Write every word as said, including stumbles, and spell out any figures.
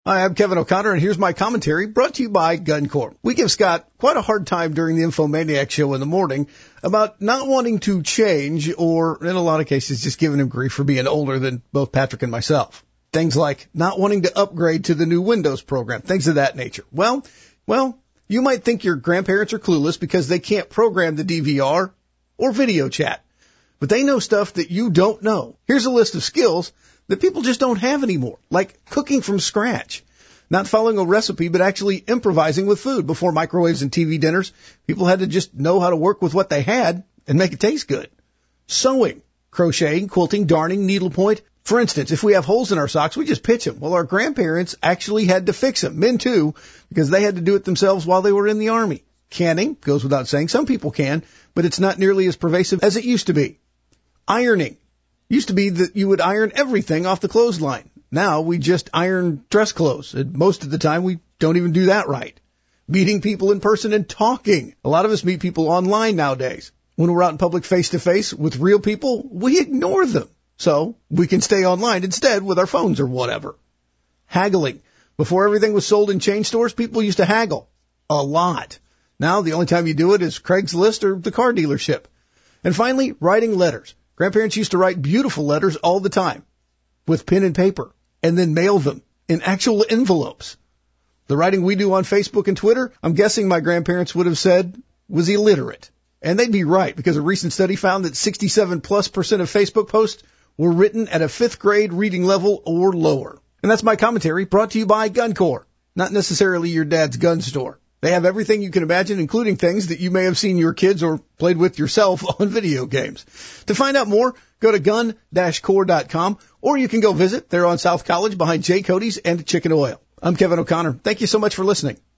Hi, I'm Kevin O'Connor, and here's my commentary brought to you by Gun Corp. We give Scott quite a hard time during the Infomaniac show in the morning about not wanting to change or, in a lot of cases, just giving him grief for being older than both Patrick and myself. Things like not wanting to upgrade to the new Windows program, things of that nature. Well, well, you might think your grandparents are clueless because they can't program the D V R or video chat, but they know stuff that you don't know. Here's a list of skills that people just don't have anymore, like cooking from scratch, not following a recipe, but actually improvising with food. Before microwaves and T V dinners, people had to just know how to work with what they had and make it taste good. Sewing, crocheting, quilting, darning, needlepoint. For instance, if we have holes in our socks, we just pitch them. Well, our grandparents actually had to fix them, men too, because they had to do it themselves while they were in the Army. Canning, goes without saying. Some people can, but it's not nearly as pervasive as it used to be. Ironing. Used to be that you would iron everything off the clothesline. Now we just iron dress clothes, and most of the time we don't even do that right. Meeting people in person and talking. A lot of us meet people online nowadays. When we're out in public face-to-face with real people, we ignore them. So we can stay online instead with our phones or whatever. Haggling. Before everything was sold in chain stores, people used to haggle. A lot. Now the only time you do it is Craigslist or the car dealership. And finally, writing letters. Grandparents used to write beautiful letters all the time with pen and paper and then mail them in actual envelopes. The writing we do on Facebook and Twitter, I'm guessing my grandparents would have said was illiterate. And they'd be right, because a recent study found that sixty-seven plus percent of Facebook posts were written at a fifth grade reading level or lower. And that's my commentary brought to you by Gun Corp, not necessarily your dad's gun store. They have everything you can imagine, including things that you may have seen your kids or played with yourself on video games. To find out more, go to gun dash core dot com, or you can go visit. They're on South College behind Jay Cody's and Chicken Oil. I'm Kevin O'Connor. Thank you so much for listening.